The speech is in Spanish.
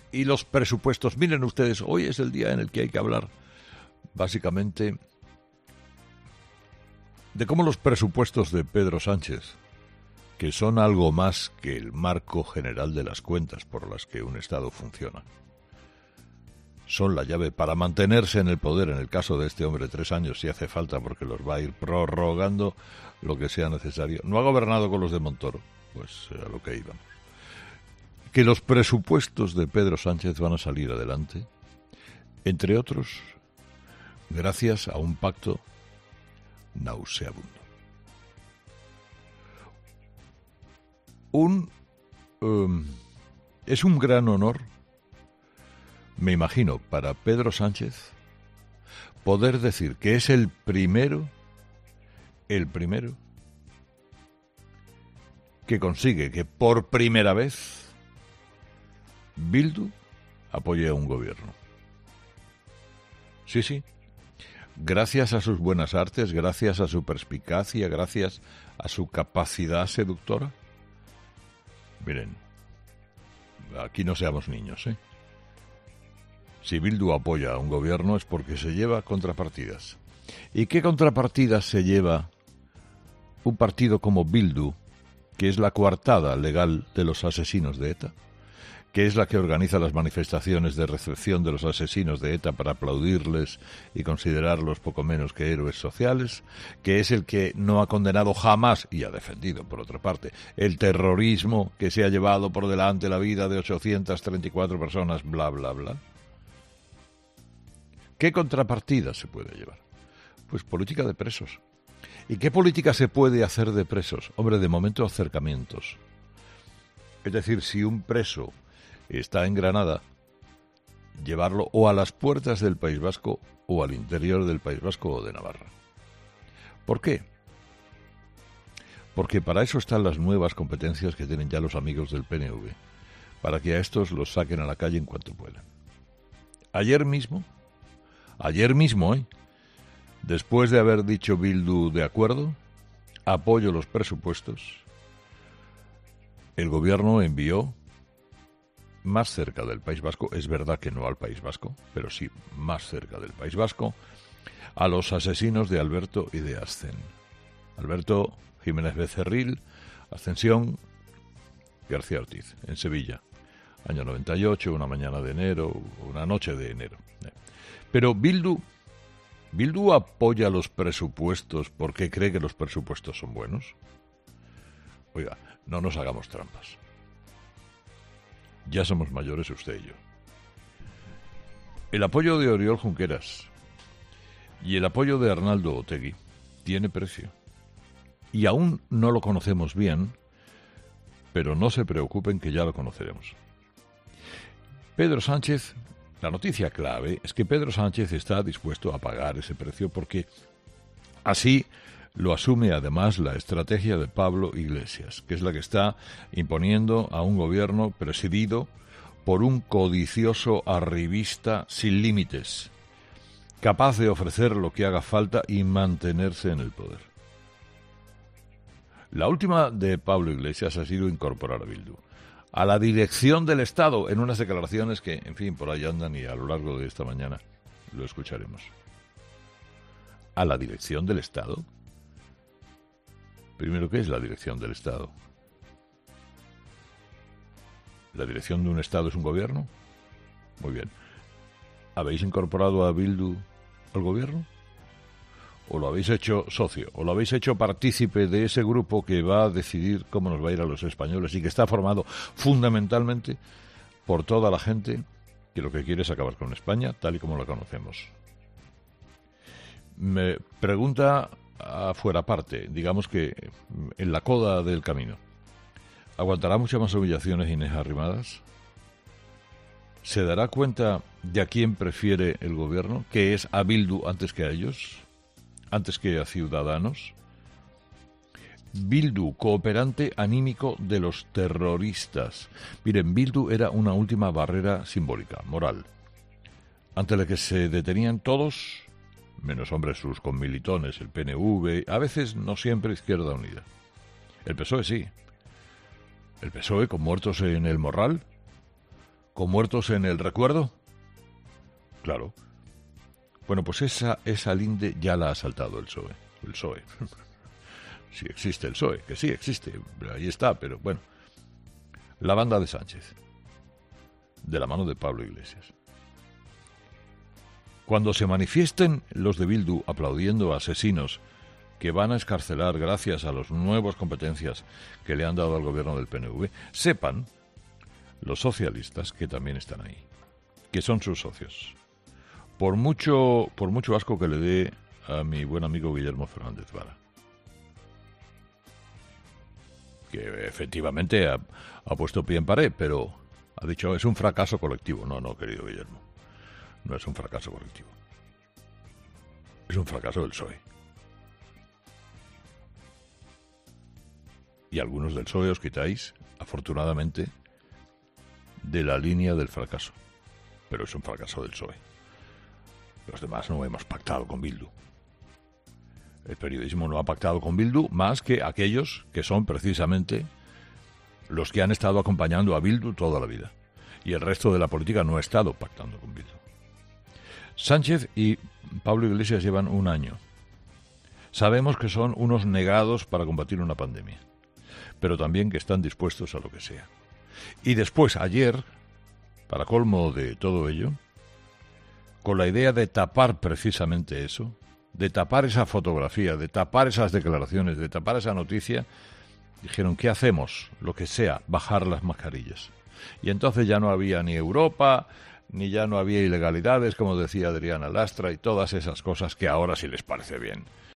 Y los presupuestos, miren ustedes, hoy es el día en el que hay que hablar básicamente de cómo los presupuestos de Pedro Sánchez, que son algo más que el marco general de las cuentas por las que un Estado funciona, son la llave para mantenerse en el poder, en el caso de este hombre 3 años si hace falta, porque los va a ir prorrogando lo que sea necesario. No ha gobernado con los de Montoro, pues a lo que íbamos. Que los presupuestos de Pedro Sánchez van a salir adelante, entre otros, gracias a un pacto nauseabundo. Es un gran honor, me imagino, para Pedro Sánchez poder decir que es el primero que consigue que por primera vez Bildu apoye a un gobierno. Sí. Gracias a sus buenas artes, gracias a su perspicacia, gracias a su capacidad seductora. Miren, aquí no seamos niños, ¿eh? Si Bildu apoya a un gobierno es porque se lleva contrapartidas. ¿Y qué contrapartidas se lleva un partido como Bildu, que es la coartada legal de los asesinos de ETA? Que es la que organiza las manifestaciones de recepción de los asesinos de ETA para aplaudirles y considerarlos poco menos que héroes sociales, que es el que no ha condenado jamás, y ha defendido, por otra parte, el terrorismo que se ha llevado por delante la vida de 834 personas, bla, bla, bla. ¿Qué contrapartida se puede llevar? Pues política de presos. ¿Y qué política se puede hacer de presos? Hombre, de momento acercamientos. Es decir, si un preso está en Granada, llevarlo o a las puertas del País Vasco o al interior del País Vasco o de Navarra. ¿Por qué? Porque para eso están las nuevas competencias que tienen ya los amigos del PNV, para que a estos los saquen a la calle en cuanto puedan. Ayer mismo, después de haber dicho Bildu de acuerdo, apoyo los presupuestos, el gobierno envió más cerca del País Vasco, es verdad que no al País Vasco, pero sí más cerca del País Vasco, a los asesinos de Alberto y de Ascen. Alberto Jiménez Becerril, Ascensión García Ortiz, en Sevilla, año 98, una mañana de enero, una noche de enero. Pero Bildu apoya los presupuestos porque cree que los presupuestos son buenos. Oiga, no nos hagamos trampas. Ya somos mayores usted y yo. El apoyo de Oriol Junqueras y el apoyo de Arnaldo Otegi tiene precio. Y aún no lo conocemos bien, pero no se preocupen que ya lo conoceremos. Pedro Sánchez, la noticia clave es que Pedro Sánchez está dispuesto a pagar ese precio porque así lo asume además la estrategia de Pablo Iglesias, que es la que está imponiendo a un gobierno presidido por un codicioso arribista sin límites, capaz de ofrecer lo que haga falta y mantenerse en el poder. La última de Pablo Iglesias ha sido incorporar a Bildu a la dirección del Estado en unas declaraciones que, en fin, por ahí andan y a lo largo de esta mañana lo escucharemos. ¿A la dirección del Estado? Primero, ¿qué es la dirección del Estado? ¿La dirección de un Estado es un gobierno? Muy bien. ¿Habéis incorporado a Bildu al gobierno? ¿O lo habéis hecho socio? ¿O lo habéis hecho partícipe de ese grupo que va a decidir cómo nos va a ir a los españoles y que está formado fundamentalmente por toda la gente que lo que quiere es acabar con España tal y como la conocemos? Me pregunta afuera parte, digamos que en la coda del camino. ¿Aguantará muchas más humillaciones Inés Arrimadas? ¿Se dará cuenta de a quién prefiere el gobierno? ¿Que es a Bildu antes que a ellos? ¿Antes que a Ciudadanos? Bildu, cooperante anímico de los terroristas. Miren, Bildu era una última barrera simbólica, moral, ante la que se detenían todos, menos hombres sus conmilitones, el PNV, a veces no siempre Izquierda Unida. El PSOE sí. El PSOE con muertos en el Morral, ¿Con muertos en el recuerdo? Claro. Bueno, pues esa linde ya la ha saltado el PSOE. El PSOE. Sí existe el PSOE, que sí existe, ahí está, pero bueno. La banda de Sánchez, de la mano de Pablo Iglesias. Cuando se manifiesten los de Bildu aplaudiendo a asesinos que van a excarcelar gracias a las nuevas competencias que le han dado al gobierno del PNV, sepan los socialistas que también están ahí, que son sus socios. Por mucho asco que le dé a mi buen amigo Guillermo Fernández Vara, que efectivamente ha puesto pie en pared, pero ha dicho es un fracaso colectivo. No, querido Guillermo, no es un fracaso colectivo. Es un fracaso del PSOE. Y algunos del PSOE os quitáis, afortunadamente, de la línea del fracaso. Pero es un fracaso del PSOE. Los demás no hemos pactado con Bildu. El periodismo no ha pactado con Bildu más que aquellos que son precisamente los que han estado acompañando a Bildu toda la vida. Y el resto de la política no ha estado pactando con Bildu. Sánchez y Pablo Iglesias llevan un año. Sabemos que son unos negados para combatir una pandemia, pero también que están dispuestos a lo que sea. Y después, ayer, para colmo de todo ello, con la idea de tapar precisamente eso, de tapar esa fotografía, de tapar esas declaraciones, de tapar esa noticia, dijeron, ¿qué hacemos? Lo que sea, bajar las mascarillas. Y entonces ya no había ni Europa, ni ya no había ilegalidades, como decía Adriana Lastra, y todas esas cosas que ahora sí les parece bien.